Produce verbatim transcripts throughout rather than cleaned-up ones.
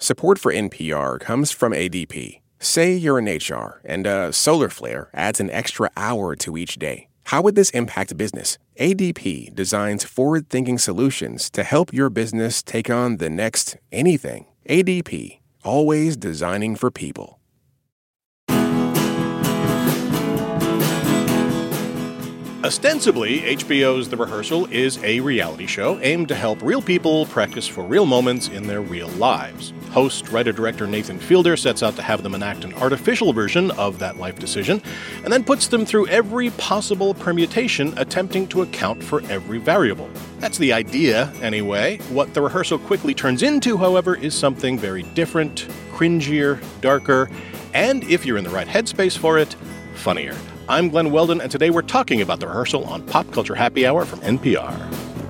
Support for N P R comes from A D P. Say you're in H R and a solar flare adds an extra hour to each day. How would this impact business? A D P designs forward-thinking solutions to help your business take on the next anything. A D P, always designing for people. Ostensibly, H B O's The Rehearsal is a reality show aimed to help real people practice for real moments in their real lives. Host, writer-director Nathan Fielder sets out to have them enact an artificial version of that life decision, and then puts them through every possible permutation, attempting to account for every variable. That's the idea, anyway. What The Rehearsal quickly turns into, however, is something very different, cringier, darker, and, if you're in the right headspace for it, funnier. I'm Glenn Weldon, and today we're talking about The Rehearsal on Pop Culture Happy Hour from N P R.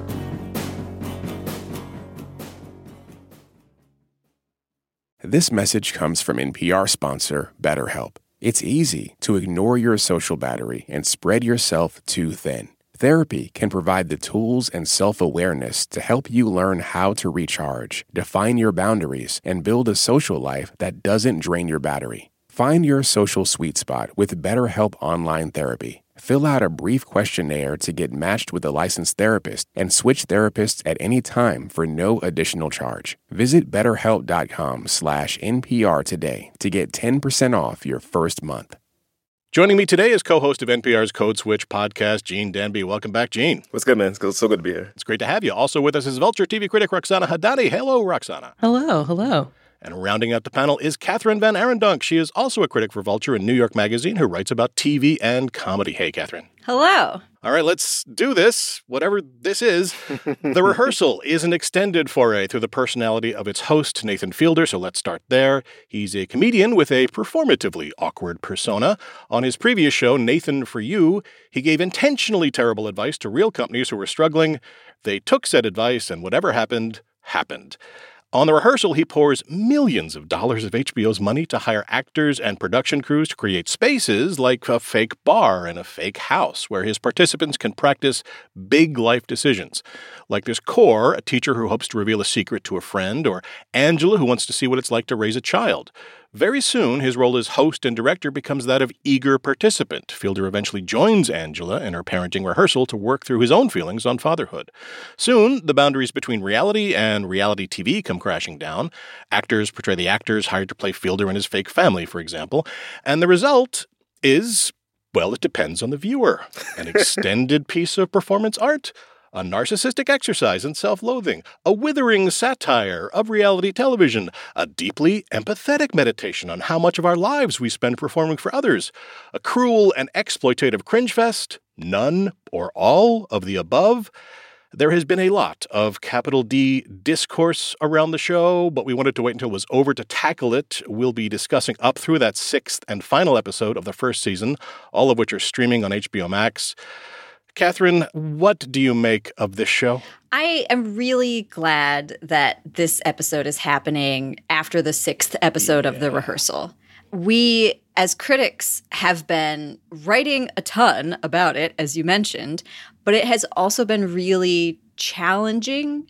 This message comes from N P R sponsor BetterHelp. It's easy to ignore your social battery and spread yourself too thin. Therapy can provide the tools and self-awareness to help you learn how to recharge, define your boundaries, and build a social life that doesn't drain your battery. Find your social sweet spot with BetterHelp Online Therapy. Fill out a brief questionnaire to get matched with a licensed therapist and switch therapists at any time for no additional charge. Visit betterhelp.com slash NPR today to get ten percent off your first month. Joining me today is co-host of N P R's Code Switch podcast, Gene Danby. Welcome back, Gene. What's good, man? It's so good to be here. It's great to have you. Also with us is Vulture T V critic Roxana Hadani. Hello, Roxana. Hello, hello. And rounding out the panel is Catherine Van Arendonk. She is also a critic for Vulture and New York Magazine who writes about T V and comedy. Hey, Catherine. Hello. All right, let's do this, whatever this is. The Rehearsal is an extended foray through the personality of its host, Nathan Fielder, so let's start there. He's a comedian with a performatively awkward persona. On his previous show, Nathan For You, he gave intentionally terrible advice to real companies who were struggling. They took said advice, and whatever happened, happened. On The Rehearsal, he pours millions of dollars of H B O's money to hire actors and production crews to create spaces like a fake bar and a fake house where his participants can practice big life decisions. Like there's Core, a teacher who hopes to reveal a secret to a friend, or Angela, who wants to see what it's like to raise a child. Very soon, his role as host and director becomes that of eager participant. Fielder eventually joins Angela in her parenting rehearsal to work through his own feelings on fatherhood. Soon, the boundaries between reality and reality T V come crashing down. Actors portray the actors hired to play Fielder and his fake family, for example. And the result is, well, it depends on the viewer. An extended piece of performance art, a narcissistic exercise in self-loathing, a withering satire of reality television, a deeply empathetic meditation on how much of our lives we spend performing for others, a cruel and exploitative cringe fest, none or all of the above. There has been a lot of capital D discourse around the show, but we wanted to wait until it was over to tackle it. We'll be discussing up through that sixth and final episode of the first season, all of which are streaming on H B O Max. Catherine, what do you make of this show? I am really glad that this episode is happening after the sixth episode yeah. of The Rehearsal. We, as critics, have been writing a ton about it, as you mentioned, but it has also been really challenging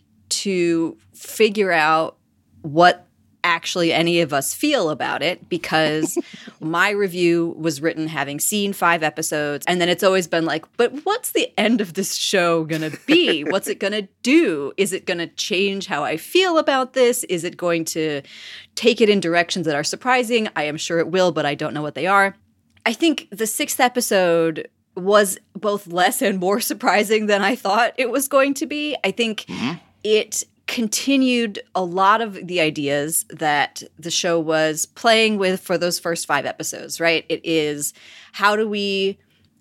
to figure out what actually any of us feel about it, because my review was written having seen five episodes, and then it's always been like, but what's the end of this show going to be? What's it going to do? Is it going to change how I feel about this? Is it going to take it in directions that are surprising? I am sure it will, but I don't know what they are. I think the sixth episode was both less and more surprising than I thought it was going to be. I think mm-hmm. it continued a lot of the ideas that the show was playing with for those first five episodes, right? It is, how do we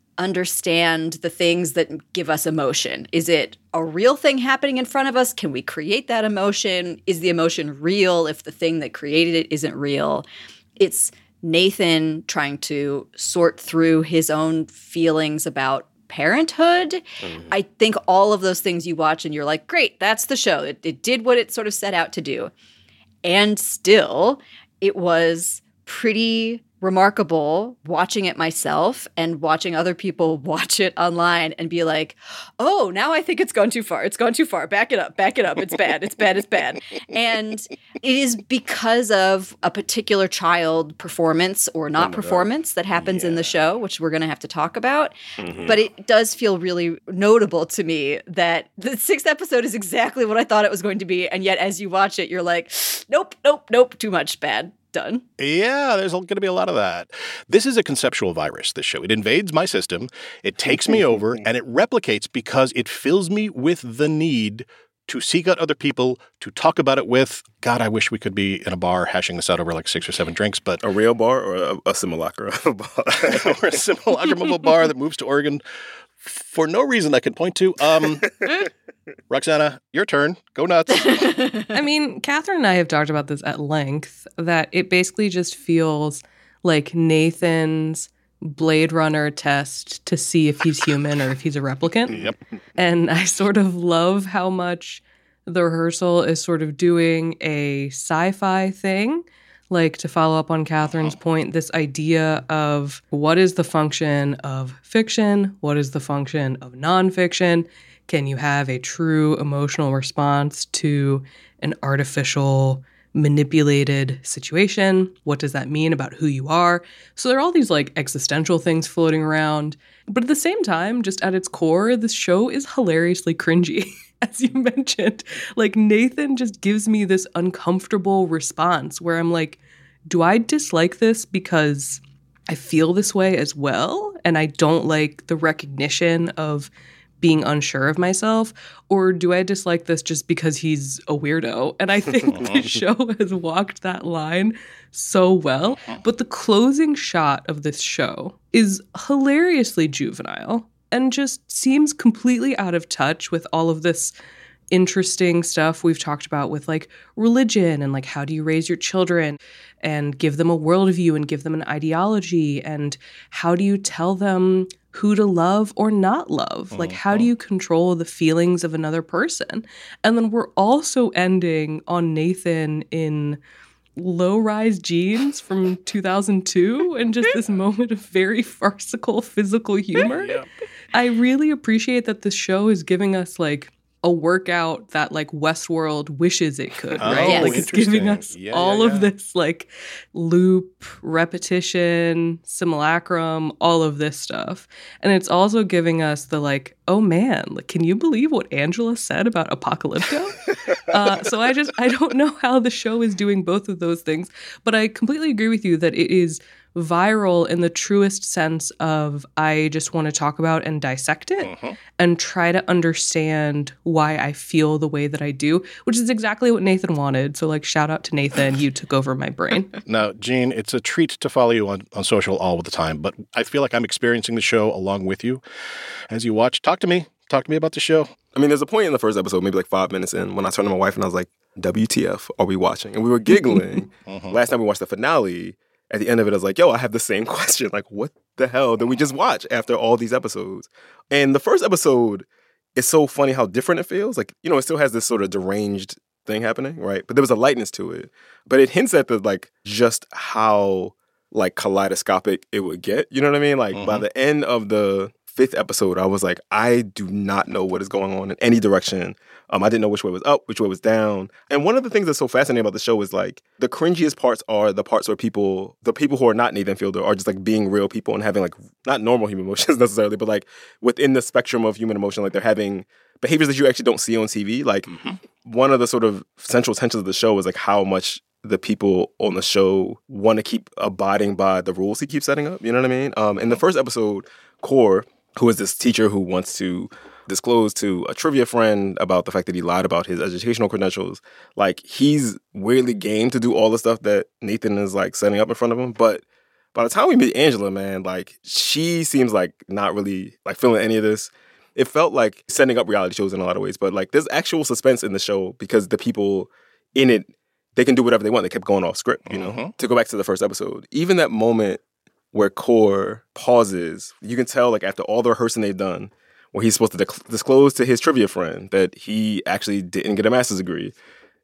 understand the things that give us emotion? Is it a real thing happening in front of us? Can we create that emotion? Is the emotion real if the thing that created it isn't real? It's Nathan trying to sort through his own feelings about parenthood. Mm-hmm. I think all of those things you watch and you're like, great, that's the show. It, it did what it sort of set out to do. And still, it was pretty remarkable watching it myself and watching other people watch it online and be like, oh, now I think it's gone too far. It's gone too far. Back it up. Back it up. It's bad. It's bad. It's bad. And it is because of a particular child performance or not oh performance God. that happens yeah. in the show, which we're going to have to talk about. Mm-hmm. But it does feel really notable to me that the sixth episode is exactly what I thought it was going to be. And yet as you watch it, you're like, nope, nope, nope, too much bad. Done. Yeah, there's going to be a lot of that. This is a conceptual virus, this show. It invades my system, it takes me over, and it replicates because it fills me with the need to seek out other people, to talk about it with. God, I wish we could be in a bar hashing this out over like six or seven drinks, but... A real bar or a, a simulacra of a bar? Or a simulacrum of a bar that moves to Oregon for no reason I can point to. Um, Roxana, your turn. Go nuts. I mean, Catherine and I have talked about this at length, that it basically just feels like Nathan's Blade Runner test to see if he's human or if he's a replicant. Yep. And I sort of love how much The Rehearsal is sort of doing a sci-fi thing. Like, to follow up on Catherine's point, this idea of what is the function of fiction? What is the function of nonfiction? Can you have a true emotional response to an artificial, manipulated situation? What does that mean about who you are? So there are all these, like, existential things floating around. But at the same time, just at its core, this show is hilariously cringy. As you mentioned, like Nathan just gives me this uncomfortable response where I'm like, do I dislike this because I feel this way as well? And I don't like the recognition of being unsure of myself? Or do I dislike this just because he's a weirdo? And I think this show has walked that line so well. But the closing shot of this show is hilariously juvenile and just seems completely out of touch with all of this interesting stuff we've talked about with like religion and like how do you raise your children and give them a worldview and give them an ideology and how do you tell them who to love or not love? Like, how do you control the feelings of another person? And then we're also ending on Nathan in low-rise jeans from two thousand two and just this moment of very farcical physical humor. Yep. I really appreciate that this show is giving us like a workout that like Westworld wishes it could, oh, right? Yes. Like it's giving us yeah, all yeah, yeah. of this like loop, repetition, simulacrum, all of this stuff. And it's also giving us the like, oh man, like, can you believe what Angela said about Apocalypto? uh, so I just, I don't know how the show is doing both of those things, but I completely agree with you that it is viral in the truest sense of I just want to talk about and dissect it uh-huh. and try to understand why I feel the way that I do, which is exactly what Nathan wanted. So like shout out to Nathan, you took over my brain. Now, Jean, it's a treat to follow you on, on social all the time, but I feel like I'm experiencing the show along with you as you watch. Talk to me. Talk to me about the show. I mean, there's a point in the first episode, maybe like five minutes in, when I turned to my wife and I was like, W T F are we watching? And we were giggling. uh-huh. Last time we watched the finale, at the end of it, I was like, yo, I have the same question. Like, what the hell did we just watch after all these episodes? And the first episode is so funny how different it feels. Like, you know, it still has this sort of deranged thing happening, right? But there was a lightness to it. But it hints at the, like, just how, like, kaleidoscopic it would get. You know what I mean? Like, mm-hmm. by the end of the fifth episode, I was like, I do not know what is going on in any direction. Um, I didn't know which way was up, which way was down. And one of the things that's so fascinating about the show is like the cringiest parts are the parts where people, the people who are not Nathan Fielder are just like being real people and having like not normal human emotions necessarily, but like within the spectrum of human emotion, like they're having behaviors that you actually don't see on T V. Like mm-hmm. one of the sort of central tensions of the show is like how much the people on the show want to keep abiding by the rules he keeps setting up. You know what I mean? Um, in the first episode, Core, who is this teacher who wants to disclose to a trivia friend about the fact that he lied about his educational credentials. Like, he's weirdly game to do all the stuff that Nathan is, like, setting up in front of him. But by the time we meet Angela, man, like, she seems like not really, like, feeling any of this. It felt like setting up reality shows in a lot of ways. But, like, there's actual suspense in the show because the people in it, they can do whatever they want. They kept going off script, you know? Mm-hmm. To go back to the first episode, even that moment where Core pauses, you can tell, like, after all the rehearsing they've done, where he's supposed to dec- disclose to his trivia friend that he actually didn't get a master's degree.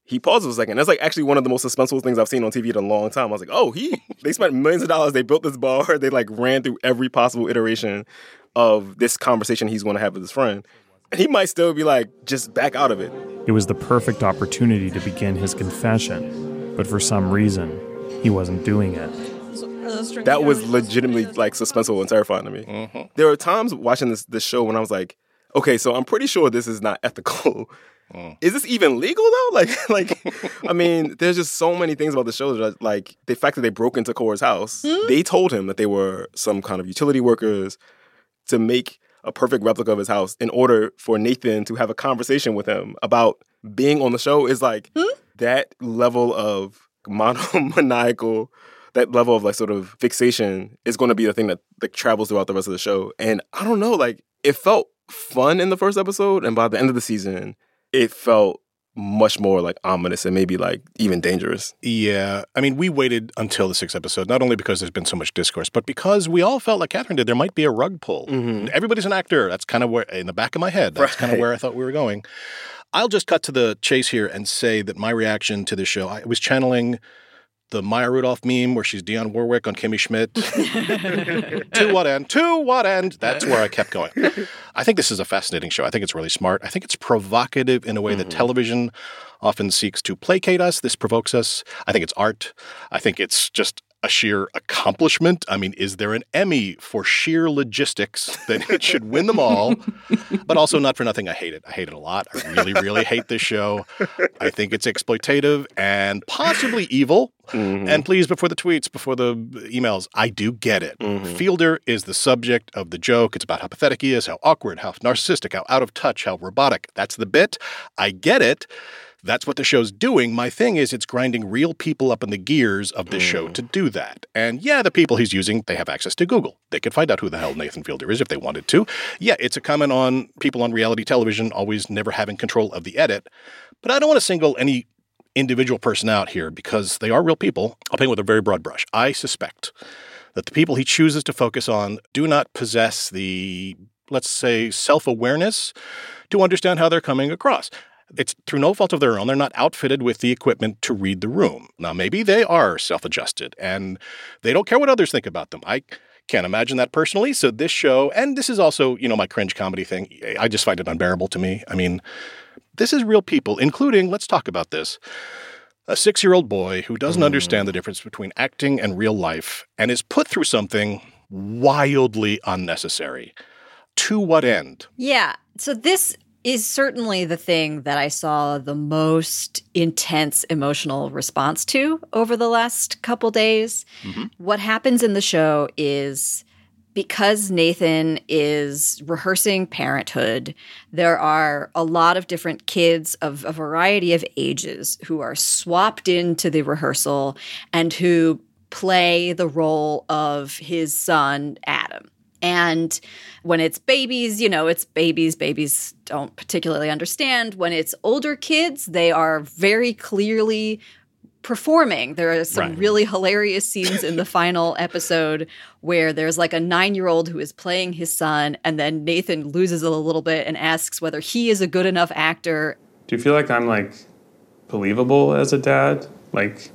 he paused for a second. That's like actually one of the most suspenseful things I've seen on T V in a long time. I was like, oh, he they spent millions of dollars. They built this bar. They like ran through every possible iteration of this conversation he's going to have with his friend. And he might still be like, just back out of it. It was the perfect opportunity to begin his confession, but for some reason, he wasn't doing it. That was legitimately like suspenseful and terrifying to me. Mm-hmm. There are times watching this this show when I was like, okay, so I'm pretty sure this is not ethical. Mm. Is this even legal though? Like, like, I mean, there's just so many things about the show that, like, the fact that they broke into Korra's house, mm? they told him that they were some kind of utility workers to make a perfect replica of his house in order for Nathan to have a conversation with him about being on the show. Is like mm? that level of monomaniacal, that level of like sort of fixation is going to be the thing that like travels throughout the rest of the show. And I don't know, like it felt fun in the first episode, and by the end of the season, it felt much more like ominous and maybe like even dangerous. Yeah. I mean, we waited until the sixth episode, not only because there's been so much discourse, but because we all felt like Catherine did, there might be a rug pull. Mm-hmm. Everybody's an actor. That's kind of where, in the back of my head, that's right. kind of where I thought we were going. I'll just cut to the chase here and say that my reaction to this show, I was channeling the Maya Rudolph meme where she's Dionne Warwick on Kimmy Schmidt. To what end? To what end? That's where I kept going. I think this is a fascinating show. I think it's really smart. I think it's provocative in a way mm-hmm. that television often seeks to placate us. This provokes us. I think it's art. I think it's just a sheer accomplishment. I mean, is there an Emmy for sheer logistics? Then it should win them all. But also not for nothing, I hate it. I hate it a lot. I really, really hate this show. I think it's exploitative and possibly evil. Mm-hmm. And please, before the tweets, before the emails, I do get it. Mm-hmm. Fielder is the subject of the joke. It's about how pathetic he is, how awkward, how narcissistic, how out of touch, how robotic. That's the bit. I get it. That's what the show's doing. My thing is it's grinding real people up in the gears of this mm. show to do that. And yeah, the people he's using, they have access to Google. They could find out who the hell Nathan Fielder is if they wanted to. Yeah, it's a comment on people on reality television always never having control of the edit. But I don't want to single any individual person out here because they are real people. I'll paint with a very broad brush. I suspect that the people he chooses to focus on do not possess the, let's say, self-awareness to understand how they're coming across. It's through no fault of their own. They're not outfitted with the equipment to read the room. Now, maybe they are self-adjusted and they don't care what others think about them. I can't imagine that personally. So this show, and this is also, you know, my cringe comedy thing, I just find it unbearable to me. I mean, this is real people, including, let's talk about this, a six-year-old boy who doesn't mm. understand the difference between acting and real life and is put through something wildly unnecessary. To what end? Yeah. So this is certainly the thing that I saw the most intense emotional response to over the last couple days. Mm-hmm. What happens in the show is because Nathan is rehearsing parenthood, there are a lot of different kids of a variety of ages who are swapped into the rehearsal and who play the role of his son, Adam. And when it's babies, you know, it's babies. Babies don't particularly understand. When it's older kids, they are very clearly performing. There are some right. really hilarious scenes in the final episode where there's like a nine-year-old who is playing his son, and then Nathan loses it a little bit and asks whether he is a good enough actor. Do you feel like I'm, like, believable as a dad? Like,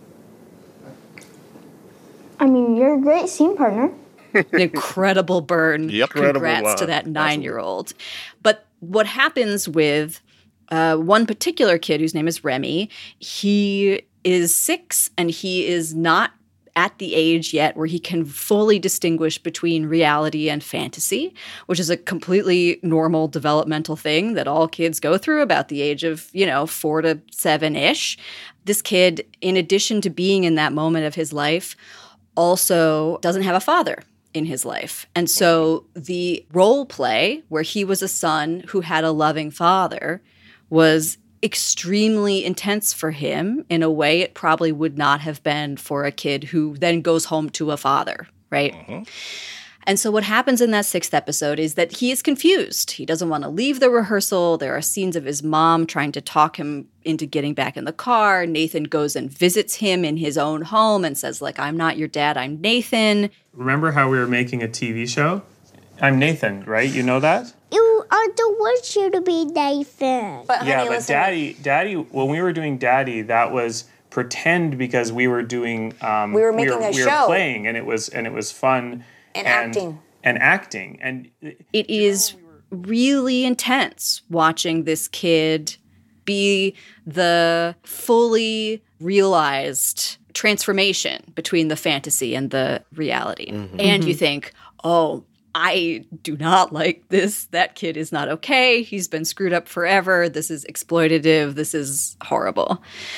I mean, you're a great scene partner. An incredible burn. Yep. Congrats incredible to that nine-year-old. But what happens with uh, one particular kid whose name is Remy, he is six and he is not at the age yet where he can fully distinguish between reality and fantasy, which is a completely normal developmental thing that all kids go through about the age of, you know, four to seven-ish. This kid, in addition to being in that moment of his life, also doesn't have a father in his life. And so the role play where he was a son who had a loving father was extremely intense for him in a way it probably would not have been for a kid who then goes home to a father, right? Mm-hmm. And so what happens in that sixth episode is that he is confused. He doesn't want to leave the rehearsal. There are scenes of his mom trying to talk him into getting back in the car. Nathan goes and visits him in his own home and says, like, I'm not your dad, I'm Nathan. Remember how we were making a T V show? I'm Nathan, right? You know that? You are the worst you to be Nathan. But honey, yeah, but listen, Daddy, Daddy, when we were doing Daddy, that was pretend because we were doing. Um, We were making we were, a we show. were playing, and it was and it was fun And acting. and acting, and it is really intense watching this kid be the fully realized transformation between the fantasy and the reality. Mm-hmm. And Mm-hmm. you think, oh, I do not like this. That kid is not okay. He's been screwed up forever. This is exploitative. This is horrible.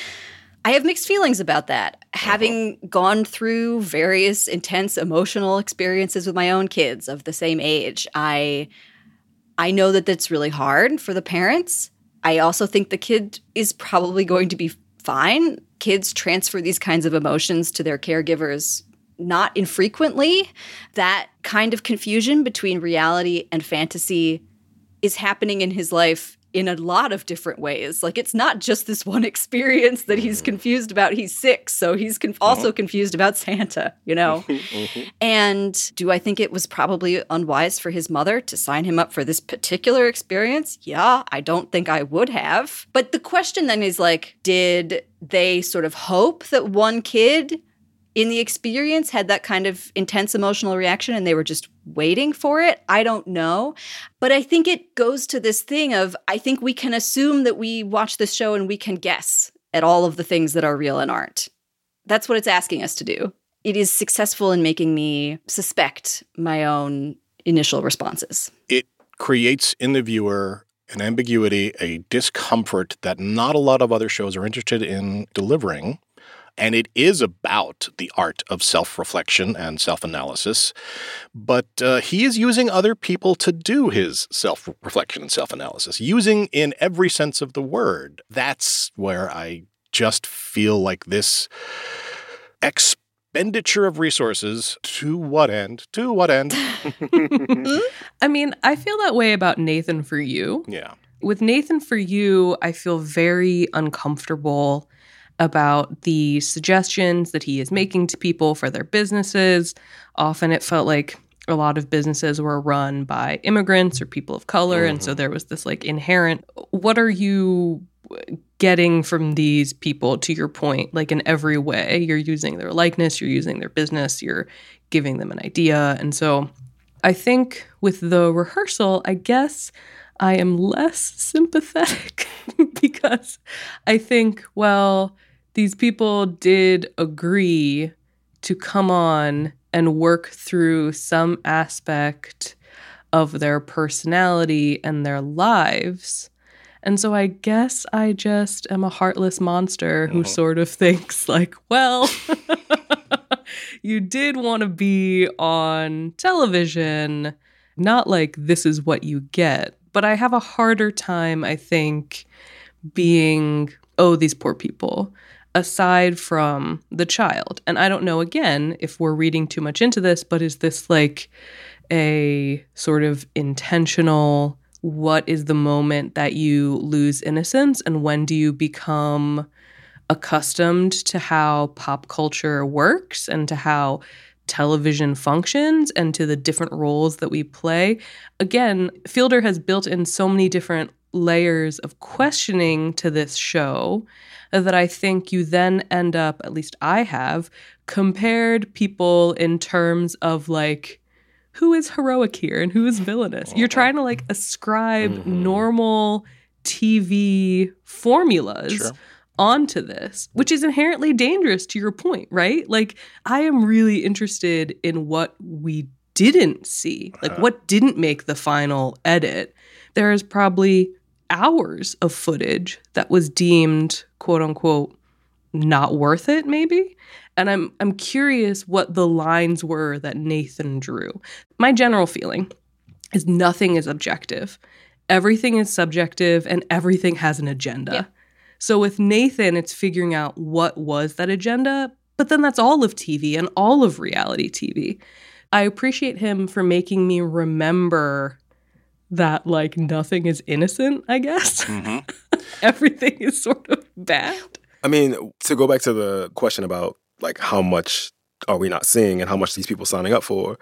I have mixed feelings about that. Having gone through various intense emotional experiences with my own kids of the same age, I I know that that's really hard for the parents. I also think the kid is probably going to be fine. Kids transfer these kinds of emotions to their caregivers not infrequently. That kind of confusion between reality and fantasy is happening in his life in a lot of different ways. Like, it's not just this one experience that he's confused about. He's six, so he's con- also confused about Santa, you know? And do I think it was probably unwise for his mother to sign him up for this particular experience? Yeah, I don't think I would have. But the question then is, like, did they sort of hope that one kid in the experience had that kind of intense emotional reaction and they were just waiting for it? I don't know. But I think it goes to this thing of, I think we can assume that we watch this show and we can guess at all of the things that are real and aren't. That's what it's asking us to do. It is successful in making me suspect my own initial responses. It creates in the viewer an ambiguity, a discomfort that not a lot of other shows are interested in delivering. And it is about the art of self-reflection and self-analysis. But uh, he is using other people to do his self-reflection and self-analysis, using in every sense of the word. That's where I just feel like this expenditure of resources, to what end? To what end? I mean, I feel that way about Nathan For You. Yeah. With Nathan For You, I feel very uncomfortable about the suggestions that he is making to people for their businesses. Often it felt like a lot of businesses were run by immigrants or people of color. Mm-hmm. And so there was this like inherent, what are you getting from these people, to your point, like in every way? You're using their likeness, you're using their business, you're giving them an idea. And so I think with the rehearsal, I guess I am less sympathetic because I think, well, these people did agree to come on and work through some aspect of their personality and their lives. And so I guess I just am a heartless monster who uh-huh. sort of thinks like, well, you did want to be on television, not like this is what you get. But I have a harder time, I think, being, oh, these poor people, aside from the child. And I don't know, again, if we're reading too much into this, but is this like a sort of intentional, what is the moment that you lose innocence and when do you become accustomed to how pop culture works and to how television functions and to the different roles that we play? Again, Fielder has built in so many different layers of questioning to this show that I think you then end up, at least I have, compared people in terms of like, who is heroic here and who is villainous? You're trying to like ascribe mm-hmm. normal T V formulas sure. onto this, which is inherently dangerous to your point, right? Like, I am really interested in what we didn't see, like what didn't make the final edit. There is probably hours of footage that was deemed, quote unquote, not worth it, maybe. And I'm I'm curious what the lines were that Nathan drew. My general feeling is nothing is objective. Everything is subjective and everything has an agenda. Yeah. So with Nathan, it's figuring out what was that agenda, but then that's all of T V and all of reality T V. I appreciate him for making me remember that, like, nothing is innocent, I guess. Mm-hmm. Everything is sort of bad. I mean, to go back to the question about, like, how much are we not seeing and how much these people signing up for,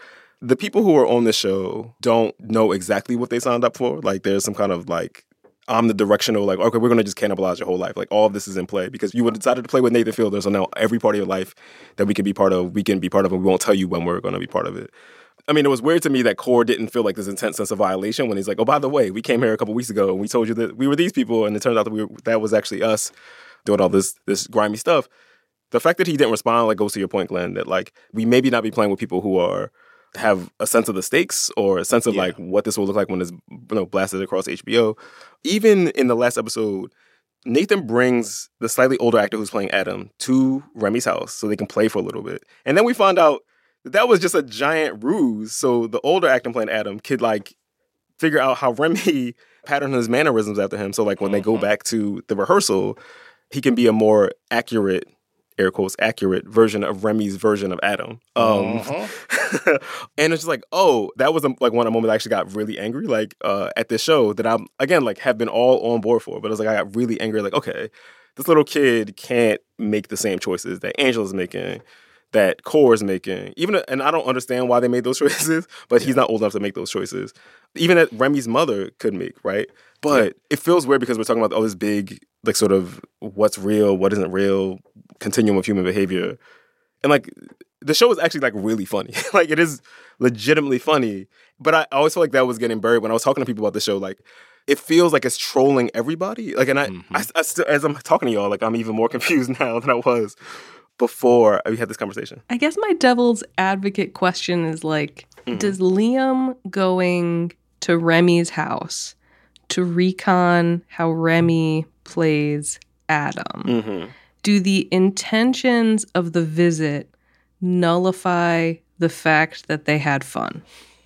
the people who are on this show don't know exactly what they signed up for. Like, there's some kind of, like, omnidirectional, like, okay, we're going to just cannibalize your whole life. Like, all of this is in play because you would decided to play with Nathan Fielder, so now every part of your life that we can be part of, we can be part of, and we won't tell you when we're going to be part of it. I mean, it was weird to me that Core didn't feel like this intense sense of violation when he's like, oh, by the way, we came here a couple weeks ago and we told you that we were these people, and it turned out that we were, that was actually us doing all this this grimy stuff. The fact that he didn't respond, like, goes to your point, Glenn, that, like, we maybe not be playing with people who are have a sense of the stakes or a sense of, yeah. like, what this will look like when it's, you know, blasted across H B O. Even in the last episode, Nathan brings the slightly older actor who's playing Adam to Remy's house so they can play for a little bit. And then we find out that was just a giant ruse. So the older actor playing Adam could, like, figure out how Remy patterned his mannerisms after him. So, like, when mm-hmm. they go back to the rehearsal, he can be a more accurate, air quotes, accurate version of Remy's version of Adam. Um, uh-huh. And it's just like, oh, that was, a, like, one moment I actually got really angry, like, uh, at this show that I'm, again, like, have been all on board for. But it was like, I got really angry, like, okay, this little kid can't make the same choices that Angela's making, that Core is making. Even, and I don't understand why they made those choices, but yeah. he's not old enough to make those choices. Even that Remy's mother could make, right? But yeah. it feels weird because we're talking about all this big, like, sort of what's real, what isn't real, continuum of human behavior. And, like, the show is actually, like, really funny. Like, it is legitimately funny. But I always feel like that was getting buried when I was talking to people about the show. Like, it feels like it's trolling everybody. Like, and I, mm-hmm. I, I still, as I'm talking to y'all, like, I'm even more confused now than I was before we had this conversation. I guess my devil's advocate question is, like, mm-hmm. does Liam going to Remy's house to recon how Remy plays Adam, mm-hmm. do the intentions of the visit nullify the fact that they had fun?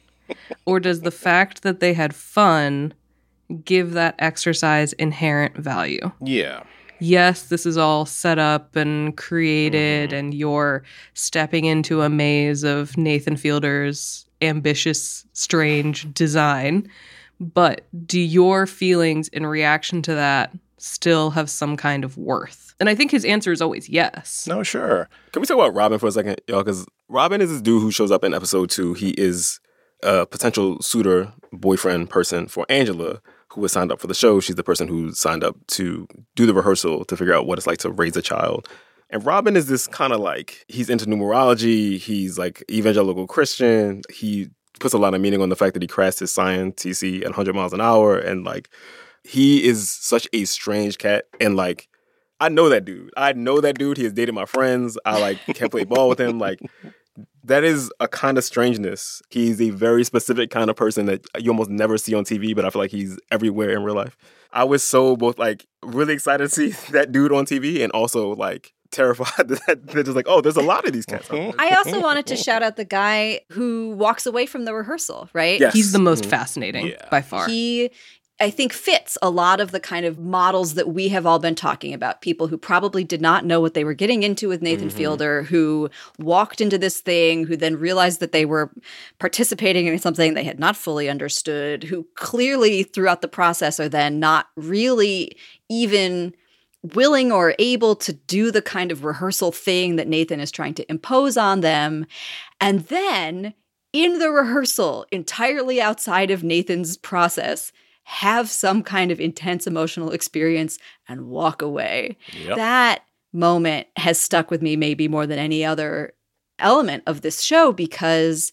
Or does the fact that they had fun give that exercise inherent value? Yeah. Yes, this is all set up and created, mm-hmm. and you're stepping into a maze of Nathan Fielder's ambitious, strange design. But do your feelings in reaction to that still have some kind of worth? And I think his answer is always yes. No, sure. Can we talk about Robin for a second, y'all? Because Robin is this dude who shows up in episode two. He is a potential suitor, boyfriend person for Angela, who was signed up for the show. She's the person who signed up to do the rehearsal to figure out what it's like to raise a child. And Robin is this kind of, like, he's into numerology. He's, like, evangelical Christian. He puts a lot of meaning on the fact that he crashed his science T C at one hundred miles an hour. And, like, he is such a strange cat. And, like, I know that dude. I know that dude. He has dated my friends. I, like, can't play ball with him. Like, that is a kind of strangeness. He's a very specific kind of person that you almost never see on T V, but I feel like he's everywhere in real life. I was so both, like, really excited to see that dude on T V and also, like, terrified that they're just like, oh, there's a lot of these cats out there. I also wanted to shout out the guy who walks away from the rehearsal, right? Yes. He's the most mm-hmm. fascinating yeah. by far. He, I think, fits a lot of the kind of models that we have all been talking about. People who probably did not know what they were getting into with Nathan mm-hmm. Fielder, who walked into this thing, who then realized that they were participating in something they had not fully understood, who clearly throughout the process are then not really even willing or able to do the kind of rehearsal thing that Nathan is trying to impose on them. And then in the rehearsal, entirely outside of Nathan's process, have some kind of intense emotional experience and walk away. Yep. That moment has stuck with me maybe more than any other element of this show because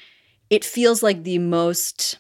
it feels like the most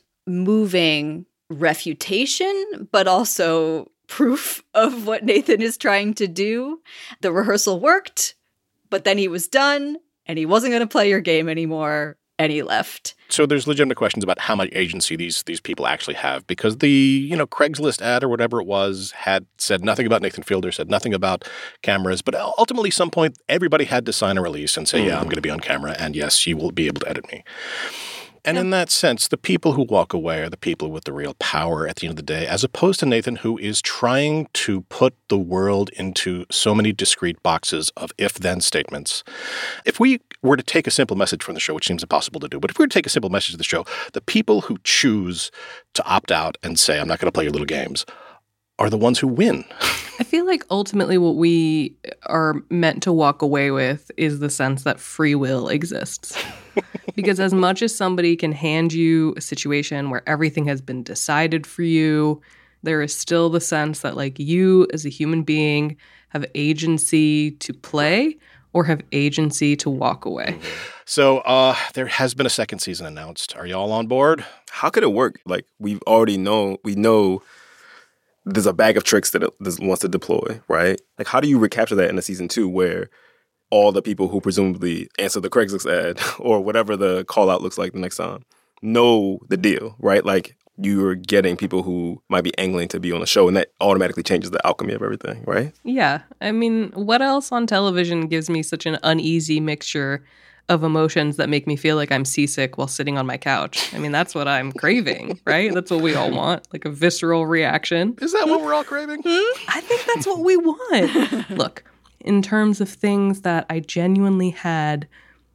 moving refutation, but also proof of what Nathan is trying to do. The rehearsal worked, but then he was done and he wasn't going to play your game anymore. And he left. So there's legitimate questions about how much agency these these people actually have, because the, you know, Craigslist ad or whatever it was had said nothing about Nathan Fielder, said nothing about cameras, but ultimately some point everybody had to sign a release and say, mm. yeah, I'm going to be on camera, and yes, you will be able to edit me. And yep. in that sense, the people who walk away are the people with the real power at the end of the day, as opposed to Nathan, who is trying to put the world into so many discrete boxes of if-then statements. If we were to take a simple message from the show, which seems impossible to do, but if we were to take a simple message of the show, the people who choose to opt out and say, I'm not going to play your little games, are the ones who win. I feel like ultimately what we are meant to walk away with is the sense that free will exists. Because as much as somebody can hand you a situation where everything has been decided for you, there is still the sense that, like, you as a human being have agency to play or have agency to walk away. So uh, there has been a second season announced. Are y'all on board? How could it work? Like, we've already know, we know there's a bag of tricks that it this wants to deploy, right? Like, how do you recapture that in a season two where all the people who presumably answer the Craigslist ad or whatever the call out looks like the next time know the deal, right? Like, you're getting people who might be angling to be on the show, and that automatically changes the alchemy of everything, right? Yeah. I mean, what else on television gives me such an uneasy mixture of emotions that make me feel like I'm seasick while sitting on my couch? I mean, that's what I'm craving, right? That's what we all want, like a visceral reaction. Is that what we're all craving? I think that's what we want. Look, in terms of things that I genuinely had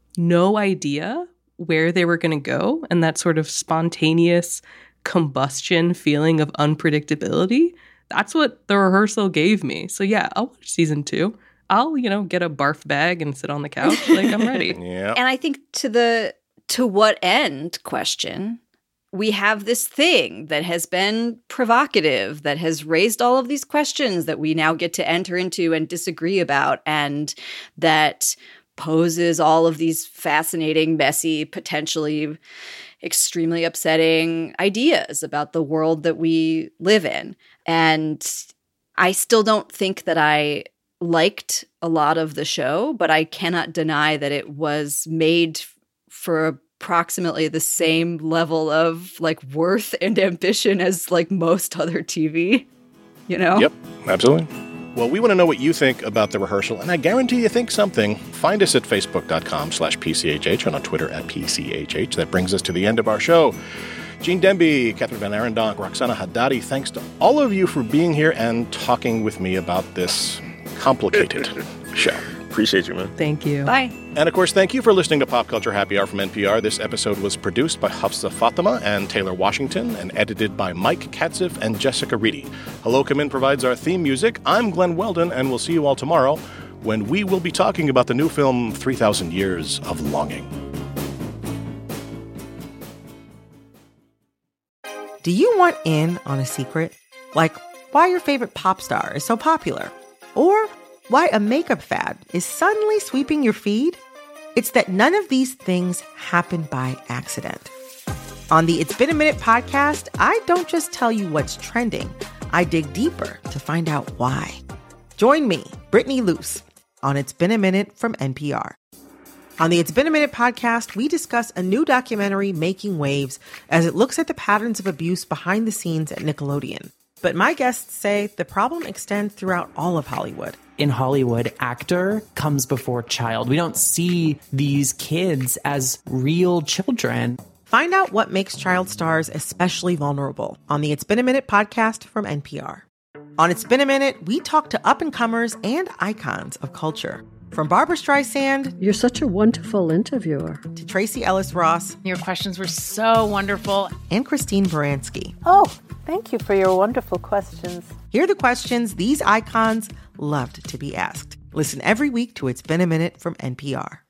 no idea where they were going to go, and that sort of spontaneous combustion feeling of unpredictability, that's what The Rehearsal gave me. So yeah, I'll watch season two. I'll, you know, get a barf bag and sit on the couch. Like, I'm ready. Yeah. And I think to the to what end question, we have this thing that has been provocative, that has raised all of these questions that we now get to enter into and disagree about, and that poses all of these fascinating, messy, potentially extremely upsetting ideas about the world that we live in. And I still don't think that I liked a lot of the show, but I cannot deny that it was made for approximately the same level of like worth and ambition as like most other T V, you know? Yep, absolutely. Well, we want to know what you think about The Rehearsal, and I guarantee you think something. Find us at facebook.com slash PCHH and on Twitter at P C H H. That brings us to the end of our show. Gene Demby, Catherine Van Arendonk, Roxana Haddadi, thanks to all of you for being here and talking with me about this complicated show. Appreciate you, man. Thank you. Bye. And of course, thank you for listening to Pop Culture Happy Hour from N P R. This episode was produced by Hafsa Fatima and Taylor Washington and edited by Mike Katzif and Jessica Reedy. Hello Come In provides our theme music. I'm Glenn Weldon, and we'll see you all tomorrow when we will be talking about the new film three thousand Years of Longing. Do you want in on a secret? Like why your favorite pop star is so popular? Or why a makeup fad is suddenly sweeping your feed? It's that none of these things happen by accident. On the It's Been a Minute podcast, I don't just tell you what's trending. I dig deeper to find out why. Join me, Brittany Luce, on It's Been a Minute from N P R. On the It's Been a Minute podcast, we discuss a new documentary making waves as it looks at the patterns of abuse behind the scenes at Nickelodeon. But my guests say the problem extends throughout all of Hollywood. In Hollywood, actor comes before child. We don't see these kids as real children. Find out what makes child stars especially vulnerable on the It's Been a Minute podcast from N P R. On It's Been a Minute, we talk to up-and-comers and icons of culture. From Barbra Streisand... You're such a wonderful interviewer. ...to Tracy Ellis Ross... Your questions were so wonderful. ...and Christine Baranski. Oh, thank you for your wonderful questions. Hear the questions these icons loved to be asked. Listen every week to It's Been a Minute from N P R.